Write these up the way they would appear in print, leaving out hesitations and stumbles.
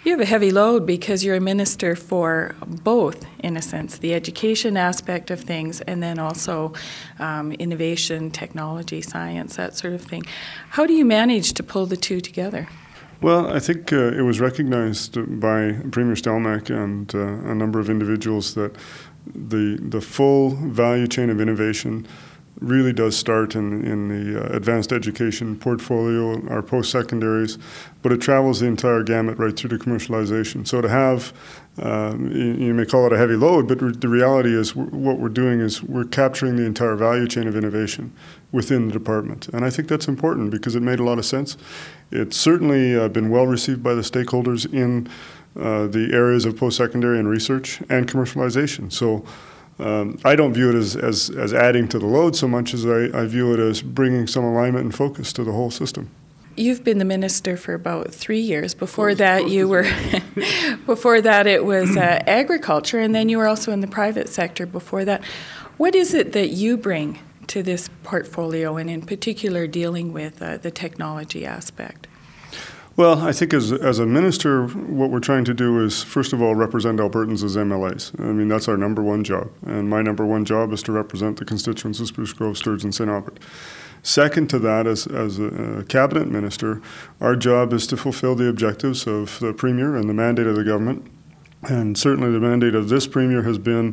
You have a heavy load because you're a minister for both, in a sense, the education aspect of things and then also innovation, technology, science, that sort of thing. How do you manage to pull the two together? Well, I think it was recognized by Premier Stelmach and a number of individuals that the full value chain of innovation really does start in the advanced education portfolio, our post-secondaries, but it travels the entire gamut right through to commercialization. So to have, you may call it a heavy load, but the reality is what we're doing is we're capturing the entire value chain of innovation within the department. And I think that's important because it made a lot of sense. It's certainly been well received by the stakeholders in the areas of post-secondary and research and commercialization. So I don't view it as adding to the load so much as I view it as bringing some alignment and focus to the whole system. You've been the minister for about 3 years. Before that, you were. Before that, it was agriculture, and then you were also in the private sector. Before that, what is it that you bring to this portfolio, and in particular, dealing with the technology aspect? Well, I think as a minister, what we're trying to do is, first of all, represent Albertans as MLAs. I mean, that's our number one job. And my number one job is to represent the constituents of Spruce Grove, Sturgeon, St. Albert. Second to that, as a cabinet minister, our job is to fulfill the objectives of the Premier and the mandate of the government. And certainly the mandate of this Premier has been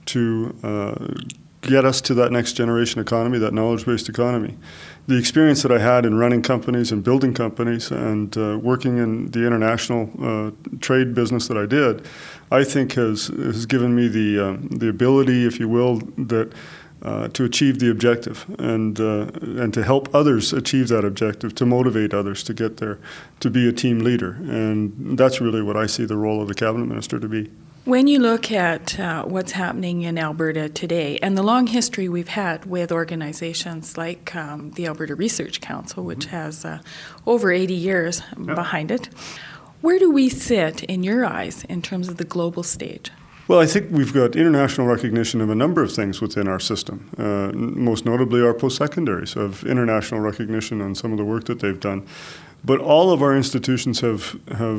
to get us to that next generation economy, that knowledge-based economy. The experience that I had in running companies and building companies and working in the international trade business that I did, I think has given me the ability, if you will, that to achieve the objective and to help others achieve that objective, to motivate others to get there, to be a team leader. And that's really what I see the role of the cabinet minister to be. When you look at what's happening in Alberta today and the long history we've had with organizations like the Alberta Research Council, which has over 80 years behind it, where do we sit in your eyes in terms of the global stage? Well, I think we've got international recognition of a number of things within our system, most notably our post-secondaries, of international recognition on some of the work that they've done. But all of our institutions have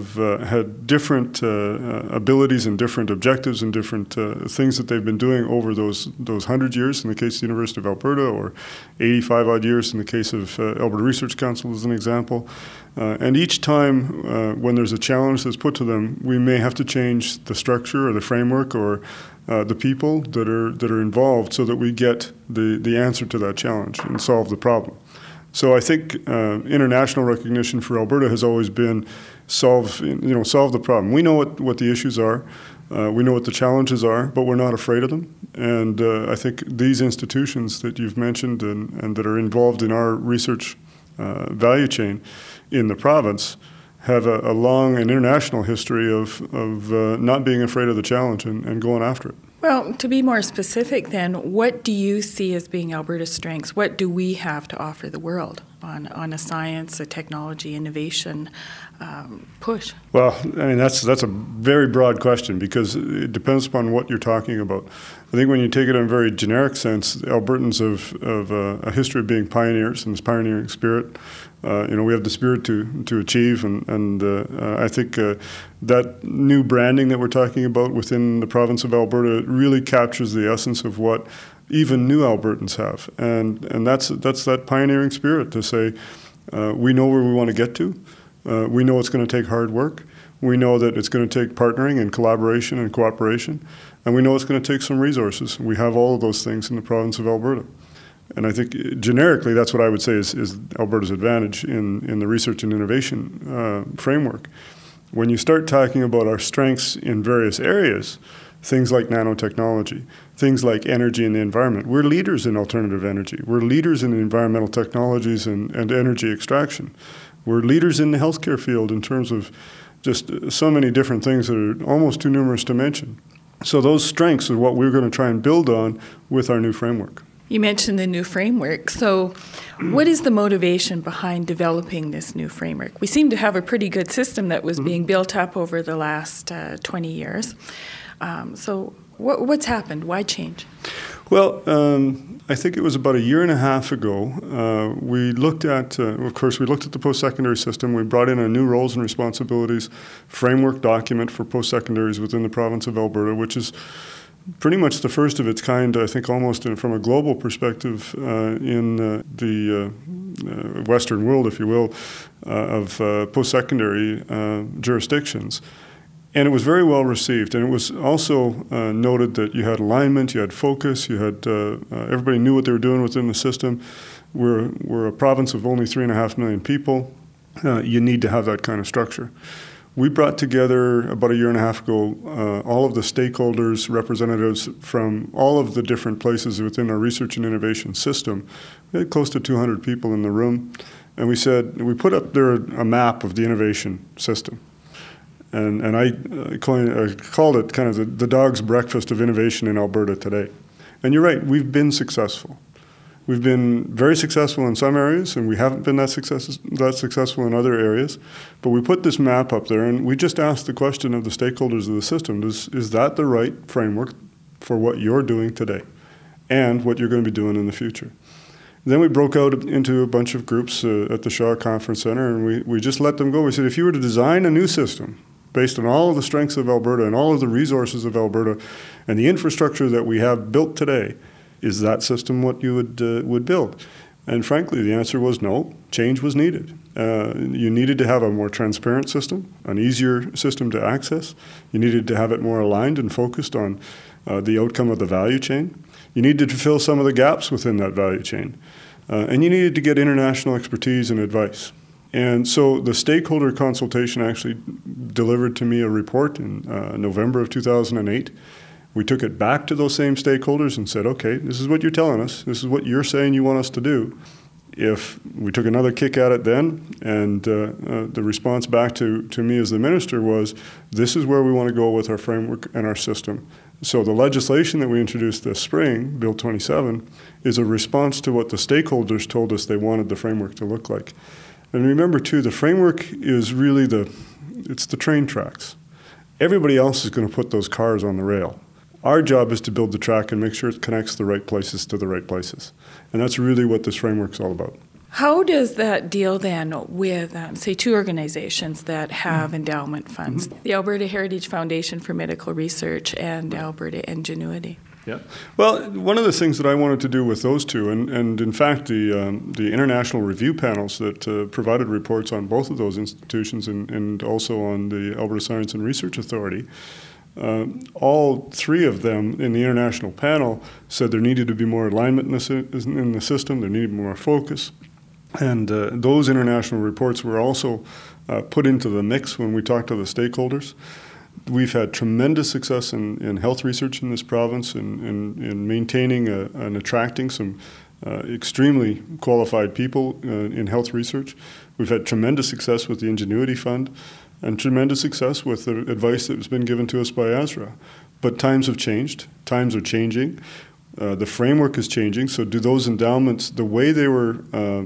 had different abilities and different objectives and different things that they've been doing over those 100 years in the case of the University of Alberta, or 85-odd years in the case of Alberta Research Council as an example. And each time when there's a challenge that's put to them, we may have to change the structure or the framework or the people that are involved so that we get the answer to that challenge and solve the problem. So I think international recognition for Alberta has always been solve the problem. We know what the issues are, we know what the challenges are, but we're not afraid of them. And I think these institutions that you've mentioned and that are involved in our research value chain in the province have a long and international history of not being afraid of the challenge and going after it. Well, to be more specific then, what do you see as being Alberta's strengths? What do we have to offer the world on a science, a technology, innovation push? Well, I mean, that's a very broad question because it depends upon what you're talking about. I think when you take it in a very generic sense, Albertans have a history of being pioneers and this pioneering spirit. We have the spirit to achieve, and I think that new branding that we're talking about within the province of Alberta really captures the essence of what even new Albertans have, and that's that pioneering spirit to say we know where we want to get to, we know it's going to take hard work, we know that it's going to take partnering and collaboration and cooperation, and we know it's going to take some resources. We have all of those things in the province of Alberta. And I think generically that's what I would say is Alberta's advantage in the research and innovation framework. When you start talking about our strengths in various areas, things like nanotechnology, things like energy and the environment, we're leaders in alternative energy. We're leaders in environmental technologies and energy extraction. We're leaders in the healthcare field in terms of just so many different things that are almost too numerous to mention. So those strengths are what we're going to try and build on with our new framework. You mentioned the new framework. So what is the motivation behind developing this new framework? We seem to have a pretty good system that was being built up over the last 20 years. So what's happened? Why change? Well, I think it was about a year and a half ago. We looked at, of course, we looked at the post-secondary system. We brought in a new roles and responsibilities framework document for post-secondaries within the province of Alberta, which is pretty much the first of its kind, I think, almost from a global perspective in the Western world, if you will, of post-secondary jurisdictions. And it was very well received. And it was also noted that you had alignment, you had focus, you had everybody knew what they were doing within the system. We're a province of only 3.5 million people. You need to have that kind of structure. We brought together about a year and a half ago all of the stakeholders, representatives from all of the different places within our research and innovation system. We had close to 200 people in the room. And we put up there a map of the innovation system. And I called it kind of the dog's breakfast of innovation in Alberta today. And you're right, we've been successful. We've been very successful in some areas, and we haven't been that successful in other areas. But we put this map up there, and we just asked the question of the stakeholders of the system, is that the right framework for what you're doing today and what you're going to be doing in the future? Then we broke out into a bunch of groups at the Shaw Conference Centre, and we just let them go. We said, if you were to design a new system based on all of the strengths of Alberta and all of the resources of Alberta and the infrastructure that we have built today, is that system what you would build? And frankly, the answer was no. Change was needed. You needed to have a more transparent system, an easier system to access. You needed to have it more aligned and focused on the outcome of the value chain. You needed to fill some of the gaps within that value chain. And you needed to get international expertise and advice. And so the stakeholder consultation actually delivered to me a report in November of 2008. We took it back to those same stakeholders and said, okay, this is what you're telling us. This is what you're saying you want us to do. If we took another kick at it then, and the response back to me as the minister was, this is where we want to go with our framework and our system. So the legislation that we introduced this spring, Bill 27, is a response to what the stakeholders told us they wanted the framework to look like. And remember, too, the framework is really it's the train tracks. Everybody else is going to put those cars on the rail. Our job is to build the track and make sure it connects the right places to the right places. And that's really what this framework's all about. How does that deal then with, say, two organizations that have endowment funds, the Alberta Heritage Foundation for Medical Research and Alberta Ingenuity? Yeah. Well, one of the things that I wanted to do with those two, and in fact the international review panels that provided reports on both of those institutions and also on the Alberta Science and Research Authority, all three of them in the international panel said there needed to be more alignment in the system, there needed more focus. And those international reports were also put into the mix when we talked to the stakeholders. We've had tremendous success in health research in this province, in maintaining and attracting some extremely qualified people in health research. We've had tremendous success with the Ingenuity Fund and tremendous success with the advice that's been given to us by ASRA. But times have changed. Times are changing. The framework is changing. So do those endowments, the way they were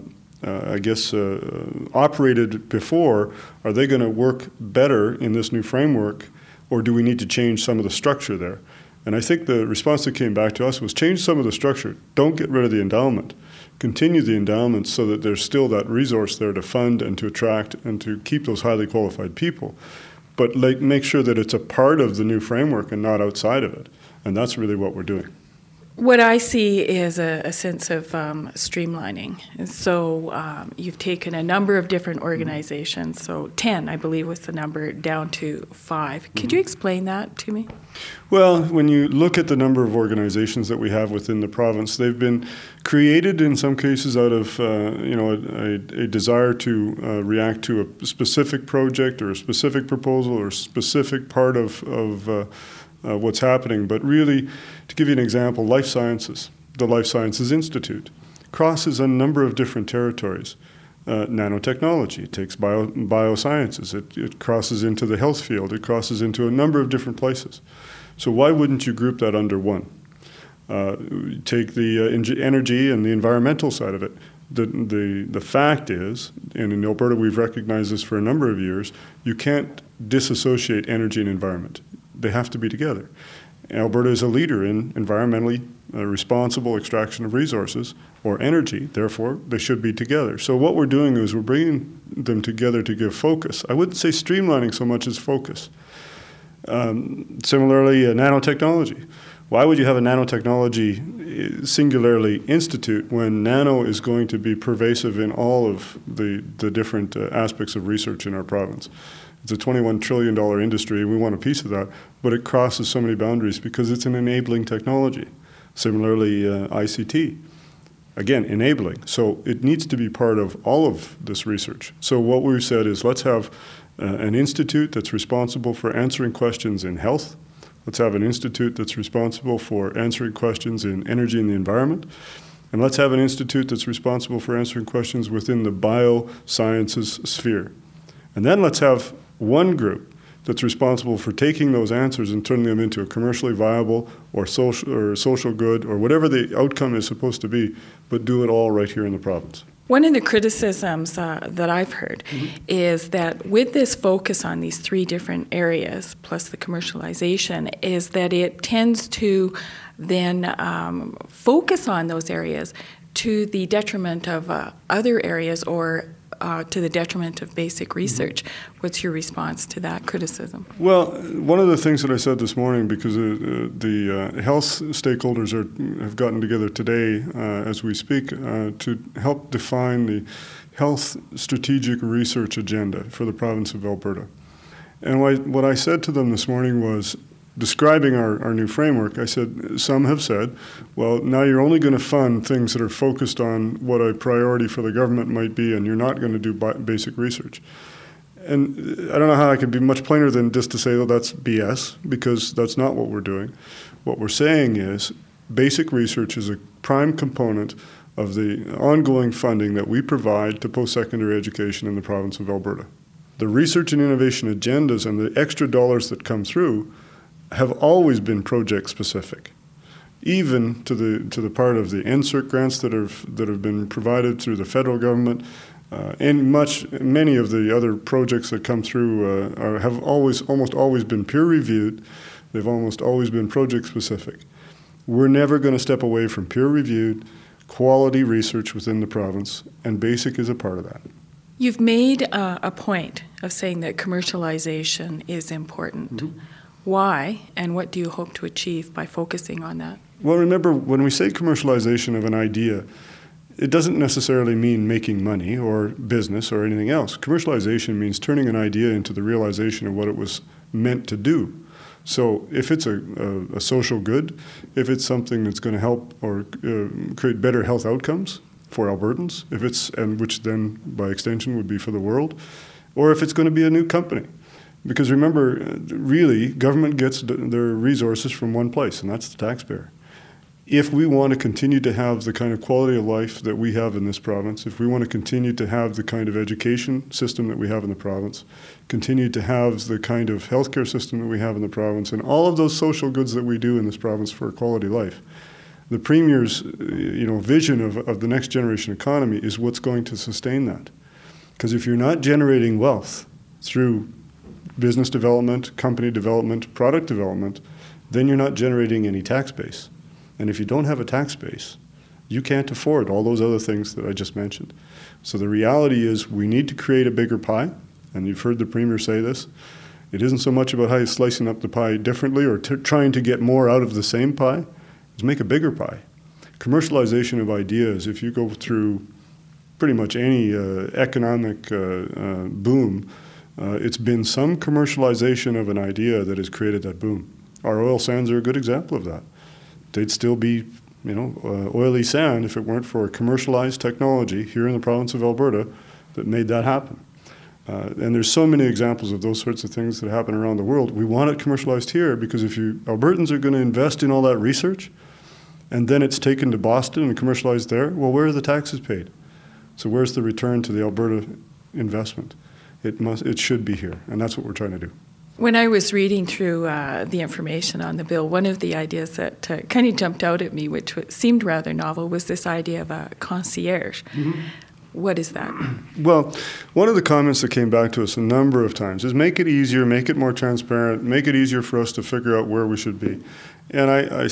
operated before, are they going to work better in this new framework, or do we need to change some of the structure there? And I think the response that came back to us was change some of the structure. Don't get rid of the endowment. Continue the endowment so that there's still that resource there to fund and to attract and to keep those highly qualified people. But make sure that it's a part of the new framework and not outside of it. And that's really what we're doing. What I see is a sense of streamlining. So you've taken a number of different organizations, so 10, I believe, was the number, down to 5. Could you explain that to me? Well, when you look at the number of organizations that we have within the province, they've been created in some cases out of a desire to react to a specific project or a specific proposal or a specific part of what's happening. But really, to give you an example, Life Sciences, the Life Sciences Institute, crosses a number of different territories. Nanotechnology, it takes biosciences, it crosses into the health field, it crosses into a number of different places. So why wouldn't you group that under one? Take the energy and the environmental side of it. The fact is, and in Alberta we've recognized this for a number of years, you can't disassociate energy and environment. They have to be together. Alberta is a leader in environmentally responsible extraction of resources or energy. Therefore, they should be together. So what we're doing is we're bringing them together to give focus. I wouldn't say streamlining so much as focus. Similarly, nanotechnology. Why would you have a nanotechnology singularly institute when nano is going to be pervasive in all of the different aspects of research in our province? It's a $21 trillion industry, and we want a piece of that, but it crosses so many boundaries because it's an enabling technology. Similarly, ICT, again, enabling. So it needs to be part of all of this research. So what we've said is let's have an institute that's responsible for answering questions in health. Let's have an institute that's responsible for answering questions in energy and the environment. And let's have an institute that's responsible for answering questions within the biosciences sphere. And then let's have one group that's responsible for taking those answers and turning them into a commercially viable or social good or whatever the outcome is supposed to be, but do it all right here in the province. One of the criticisms that I've heard is that with this focus on these three different areas, plus the commercialization, is that it tends to then focus on those areas to the detriment of other areas or to the detriment of basic research. What's your response to that criticism? Well, one of the things that I said this morning, because the health stakeholders have gotten together today as we speak to help define the health strategic research agenda for the province of Alberta. And what I said to them this morning was, describing our new framework, I said, some have said, well, now you're only going to fund things that are focused on what a priority for the government might be, and you're not going to do basic research. And I don't know how I could be much plainer than just to say, well, that's BS, because that's not what we're doing. What we're saying is basic research is a prime component of the ongoing funding that we provide to post-secondary education in the province of Alberta. The research and innovation agendas and the extra dollars that come through have always been project-specific, even to the part of the NSERC grants that have been provided through the federal government, and many of the other projects that come through have almost always been peer-reviewed. They've almost always been project-specific. We're never going to step away from peer-reviewed, quality research within the province, and BASIC is a part of that. You've made a point of saying that commercialization is important. Mm-hmm. Why, and what do you hope to achieve by focusing on that? Well, remember, when we say commercialization of an idea, it doesn't necessarily mean making money or business or anything else. Commercialization means turning an idea into the realization of what it was meant to do. So if it's a social good, if it's something that's going to help or create better health outcomes for Albertans, and which then by extension would be for the world, or if it's going to be a new company. Because remember, really, government gets their resources from one place, and that's the taxpayer. If we want to continue to have the kind of quality of life that we have in this province, if we want to continue to have the kind of education system that we have in the province, continue to have the kind of healthcare system that we have in the province, and all of those social goods that we do in this province for a quality life, the Premier's vision of the next generation economy is what's going to sustain that. Because if you're not generating wealth through business development, company development, product development, then you're not generating any tax base. And if you don't have a tax base, you can't afford all those other things that I just mentioned. So the reality is we need to create a bigger pie, and you've heard the Premier say this. It isn't so much about how you're slicing up the pie differently or trying to get more out of the same pie. It's make a bigger pie. Commercialization of ideas, if you go through pretty much any economic boom, it's been some commercialization of an idea that has created that boom. Our oil sands are a good example of that. They'd still be, oily sand if it weren't for a commercialized technology here in the province of Alberta that made that happen. And there's so many examples of those sorts of things that happen around the world. We want it commercialized here because if Albertans are going to invest in all that research, and then it's taken to Boston and commercialized there, well, where are the taxes paid? So where's the return to the Alberta investment? It should be here, and that's what we're trying to do. When I was reading through the information on the bill, one of the ideas that kind of jumped out at me, which seemed rather novel, was this idea of a concierge. Mm-hmm. What is that? Well, one of the comments that came back to us a number of times is make it easier, make it more transparent, make it easier for us to figure out where we should be. And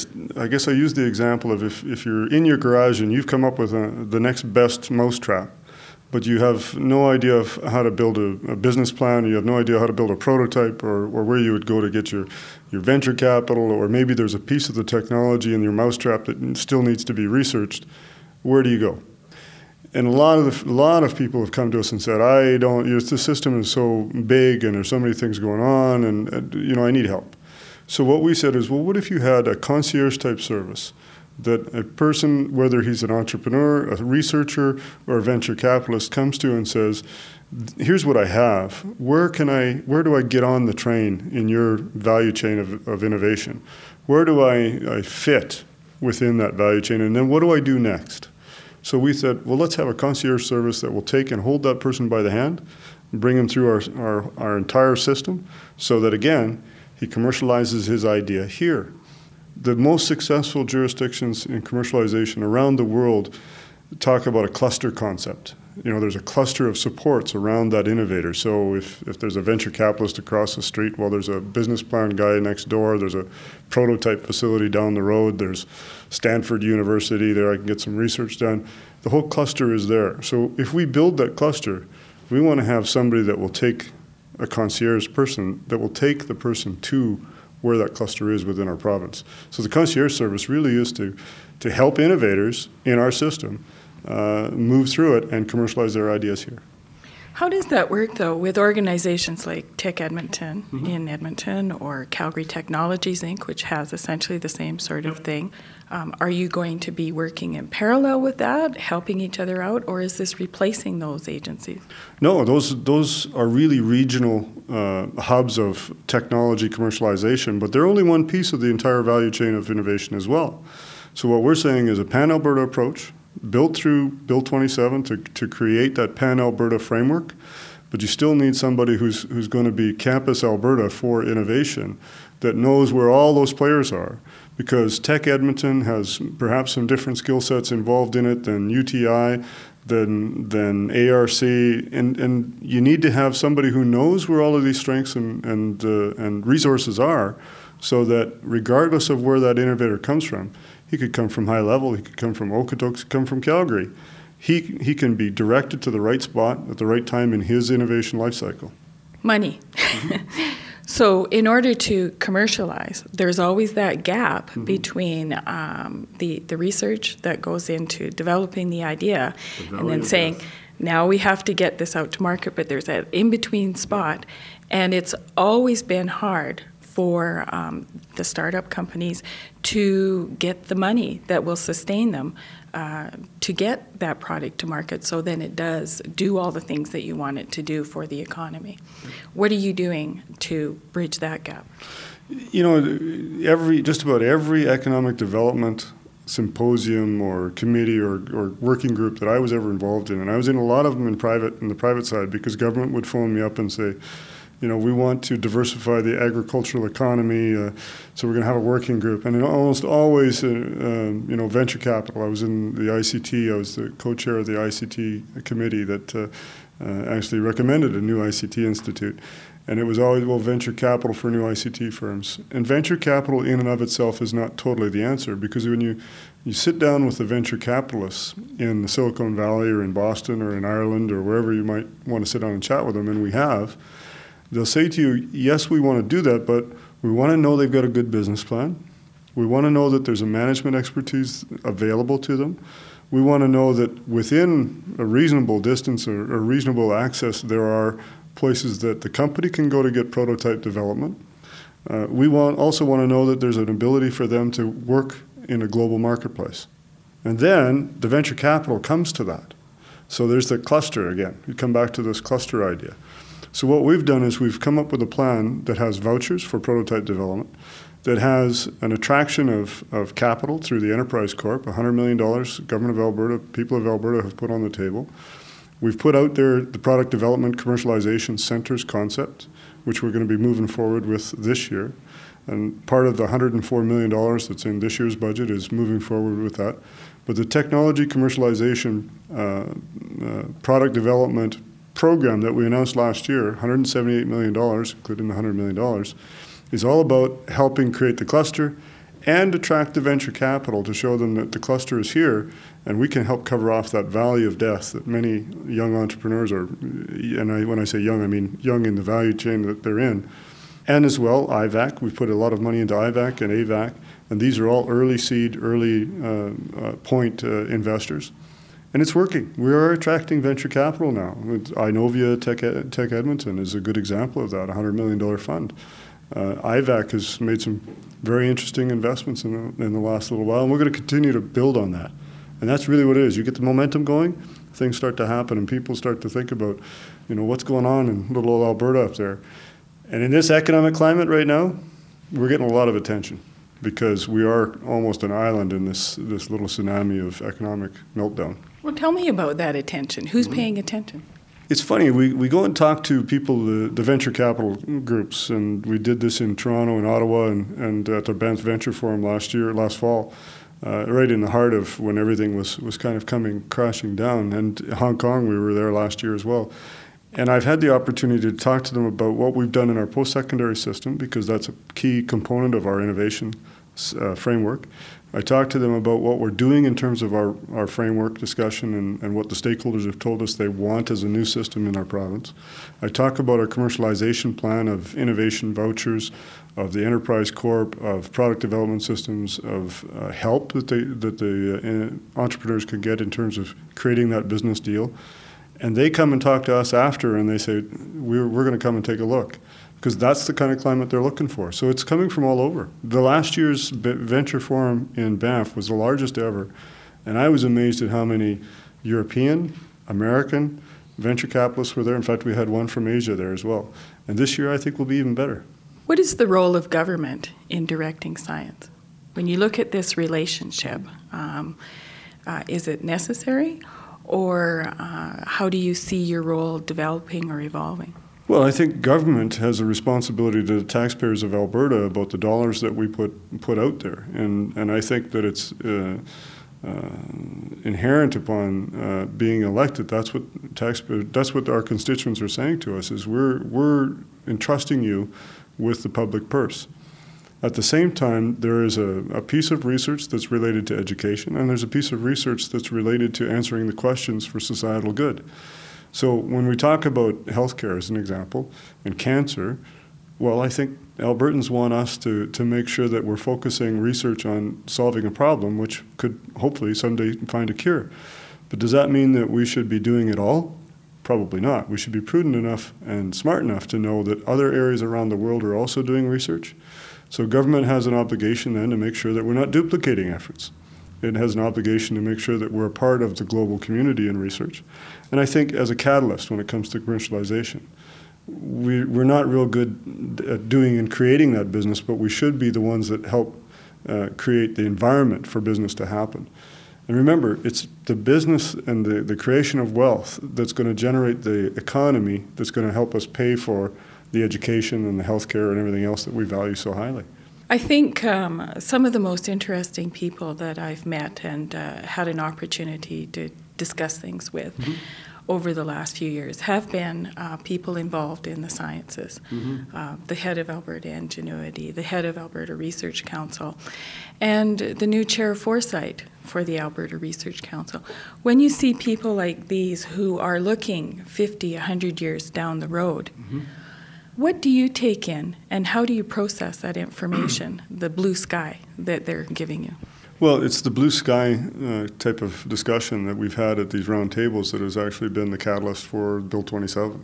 I guess I use the example of if you're in your garage and you've come up with the next best mousetrap, but you have no idea of how to build a business plan, you have no idea how to build a prototype or where you would go to get your venture capital, or maybe there's a piece of the technology in your mousetrap that still needs to be researched, where do you go? And a lot of people have come to us and said, the system is so big and there's so many things going on and I need help. So what we said is, well, what if you had a concierge-type service that a person, whether he's an entrepreneur, a researcher, or a venture capitalist, comes to and says, here's what I have. Where do I get on the train in your value chain of innovation? Where do I fit within that value chain? And then what do I do next? So we said, well, let's have a concierge service that will take and hold that person by the hand, bring him through our entire system, so that, again, he commercializes his idea here. The most successful jurisdictions in commercialization around the world talk about a cluster concept. There's a cluster of supports around that innovator. So if there's a venture capitalist across the street, well, there's a business plan guy next door, there's a prototype facility down the road, there's Stanford University there, I can get some research done. The whole cluster is there. So if we build that cluster, we want to have somebody that will take a concierge person that will take the person to where that cluster is within our province. So the concierge service really is to help innovators in our system move through it and commercialize their ideas here. How does that work, though, with organizations like Tech Edmonton in Edmonton or Calgary Technologies, Inc., which has essentially the same sort of thing? Are you going to be working in parallel with that, helping each other out, or is this replacing those agencies? No, those are really regional hubs of technology commercialization, but they're only one piece of the entire value chain of innovation as well. So what we're saying is a Pan-Alberta approach, built through Bill 27 to create that Pan-Alberta framework, but you still need somebody who's going to be Campus Alberta for innovation that knows where all those players are, because Tech Edmonton has perhaps some different skill sets involved in it than UTI, than ARC, and you need to have somebody who knows where all of these strengths and resources are, so that regardless of where that innovator comes from, he could come from High Level, he could come from Okotoks, he could come from Calgary. He can be directed to the right spot at the right time in his innovation life cycle. Money. So in order to commercialize, there's always that gap between the research that goes into developing the idea and then saying, now we have to get this out to market, but there's that in-between spot. And it's always been hard for the startup companies to get the money that will sustain them to get that product to market, so then it does do all the things that you want it to do for the economy. What are you doing to bridge that gap? Just about every economic development symposium or committee or working group that I was ever involved in, and I was in a lot of them in the private side, because government would phone me up and say, we want to diversify the agricultural economy, so we're going to have a working group. And almost always, venture capital. I was in the ICT. I was the co-chair of the ICT committee that actually recommended a new ICT institute. And it was always, venture capital for new ICT firms. And venture capital in and of itself is not totally the answer, because when you sit down with the venture capitalists in the Silicon Valley or in Boston or in Ireland or wherever you might want to sit down and chat with them, and we have, they'll say to you, yes, we want to do that, but we want to know they've got a good business plan. We want to know that there's a management expertise available to them. We want to know that within a reasonable distance or reasonable access, there are places that the company can go to get prototype development. We also want to know that there's an ability for them to work in a global marketplace. And then the venture capital comes to that. So there's the cluster again. We come back to this cluster idea. So what we've done is we've come up with a plan that has vouchers for prototype development, that has an attraction of capital through the Enterprise Corp, $100 million, Government of Alberta, people of Alberta have put on the table. We've put out there the product development commercialization centers concept. which we're going to be moving forward with this year. And part of the $104 million that's in this year's budget is moving forward with that. But the technology commercialization product development program that we announced last year, $178 million, including the $100 million, is all about helping create the cluster and attract the venture capital to show them that the cluster is here and we can help cover off that valley of death that many young entrepreneurs are, and when I say young, I mean young in the value chain that they're in. And as well, IVAC, we've put a lot of money into IVAC and AVAC, and these are all early seed, early point investors. And it's working. We are attracting venture capital now. Inovia Tech Edmonton is a good example of that, a $100 million fund. IVAC has made some very interesting investments in the last little while, and we're going to continue to build on that. And that's really what it is. You get the momentum going, things start to happen, and people start to think about, what's going on in little old Alberta up there. And in this economic climate right now, we're getting a lot of attention because we are almost an island in this little tsunami of economic meltdown. Well, tell me about that attention. Who's paying attention? It's funny, we go and talk to people, the venture capital groups, and we did this in Toronto and Ottawa and at the Banff Venture Forum last fall, right in the heart of when everything was kind of coming crashing down. And Hong Kong, we were there last year as well. And I've had the opportunity to talk to them about what we've done in our post-secondary system, because that's a key component of our innovation framework. I talked to them about what we're doing in terms of our framework discussion and what the stakeholders have told us they want as a new system in our province. I talk about our commercialization plan of innovation vouchers, of the enterprise corp, of product development systems, of help that the entrepreneurs can get in terms of creating that business deal. And they come and talk to us after, and they say, we're going to come and take a look, because that's the kind of climate they're looking for. So it's coming from all over. The last year's Venture Forum in Banff was the largest ever, and I was amazed at how many European, American venture capitalists were there. In fact, we had one from Asia there as well. And this year, I think, will be even better. What is the role of government in directing science? When you look at this relationship, is it necessary? Or how do you see your role developing or evolving? Well, I think government has a responsibility to the taxpayers of Alberta about the dollars that we put out there. And I think that it's inherent upon being elected. That's what our constituents are saying to us, is we're entrusting you with the public purse. At the same time, there is a piece of research that's related to education, and there's a piece of research that's related to answering the questions for societal good. So when we talk about healthcare, as an example, and cancer, well, I think Albertans want us to make sure that we're focusing research on solving a problem, which could hopefully someday find a cure. But does that mean that we should be doing it all? Probably not. We should be prudent enough and smart enough to know that other areas around the world are also doing research. So government has an obligation then to make sure that we're not duplicating efforts. It has an obligation to make sure that we're a part of the global community in research. And I think as a catalyst when it comes to commercialization, we're not real good at doing and creating that business, but we should be the ones that help create the environment for business to happen. And remember, it's the business and the creation of wealth that's going to generate the economy that's going to help us pay for the education and the healthcare and everything else that we value so highly. I think some of the most interesting people that I've met and had an opportunity to discuss things with over the last few years have been people involved in the sciences. The head of Alberta Ingenuity, the head of Alberta Research Council, and the new chair of foresight for the Alberta Research Council. When you see people like these who are looking 50, 100 years down the road, what do you take in, and how do you process that information, the blue sky that they're giving you? Well, it's the blue sky type of discussion that we've had at these round tables that has actually been the catalyst for Bill 27.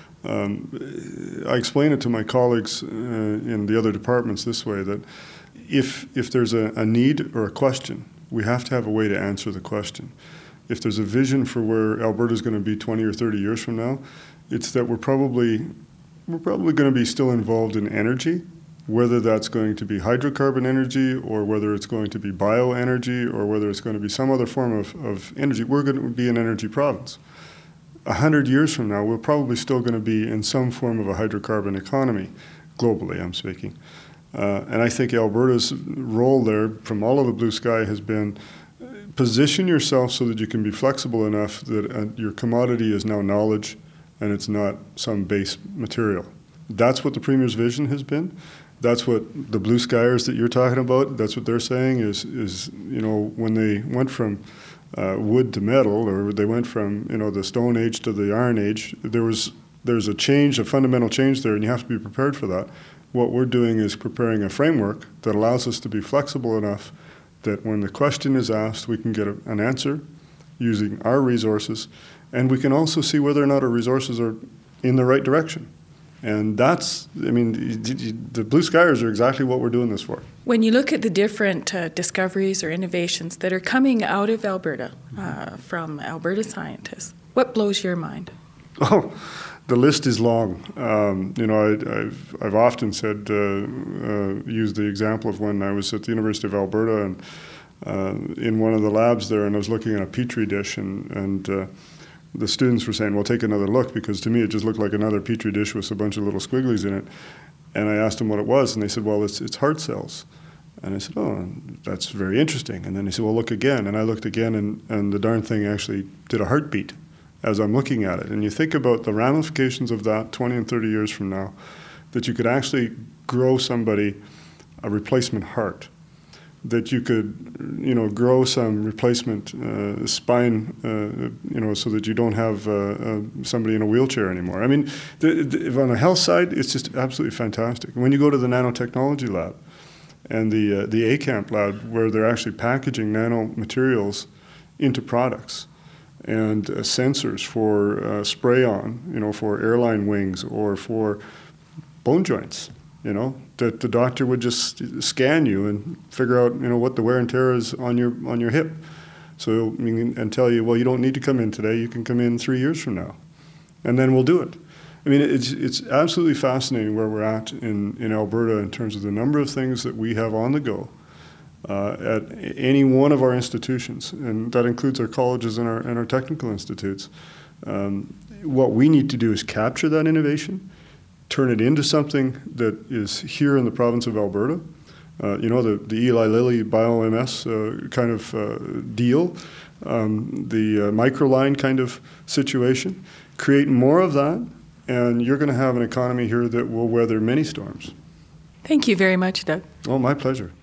I explain it to my colleagues in the other departments this way, that if there's a need or a question, we have to have a way to answer the question. If there's a vision for where Alberta's going to be 20 or 30 years from now, it's that we're probably going to be still involved in energy, whether that's going to be hydrocarbon energy or whether it's going to be bioenergy or whether it's going to be some other form of energy. We're going to be an energy province. 100 years from now, we're probably still going to be in some form of a hydrocarbon economy, globally, I'm speaking. And I think Alberta's role there, from all of the blue sky, has been position yourself so that you can be flexible enough that your commodity is now knowledge and it's not some base material. That's what the Premier's vision has been. That's what the blue skyers that you're talking about, that's what they're saying is when they went from wood to metal, or they went from, the Stone Age to the Iron Age, there's a change, a fundamental change there, and you have to be prepared for that. What we're doing is preparing a framework that allows us to be flexible enough that when the question is asked, we can get an answer using our resources, and we can also see whether or not our resources are in the right direction. And that's, the blue skyers are exactly what we're doing this for. When you look at the different discoveries or innovations that are coming out of Alberta from Alberta scientists, what blows your mind? Oh, the list is long. I've often said, used the example of when I was at the University of Alberta and in one of the labs there, and I was looking at a Petri dish, and the students were saying, well, take another look, because to me it just looked like another Petri dish with a bunch of little squigglies in it. And I asked them what it was, and they said, well, it's heart cells. And I said, oh, that's very interesting. And then they said, well, look again. And I looked again, and the darn thing actually did a heartbeat as I'm looking at it. And you think about the ramifications of that 20 and 30 years from now, that you could actually grow somebody a replacement heart, that you could, grow some replacement spine, so that you don't have somebody in a wheelchair anymore. I mean, on the health side, it's just absolutely fantastic. When you go to the nanotechnology lab and the ACAMP lab, where they're actually packaging nanomaterials into products and sensors for spray-on, for airline wings or for bone joints, that the doctor would just scan you and figure out, what the wear and tear is on your hip. So, and tell you, well, you don't need to come in today, you can come in 3 years from now. And then we'll do it. It's absolutely fascinating where we're at in Alberta in terms of the number of things that we have on the go at any one of our institutions, and that includes our colleges and our technical institutes. What we need to do is capture that innovation, turn it into something that is here in the province of Alberta. The Eli Lilly BioMS kind of deal, the microline kind of situation. Create more of that, and you're going to have an economy here that will weather many storms. Thank you very much, Doug. Oh, my pleasure.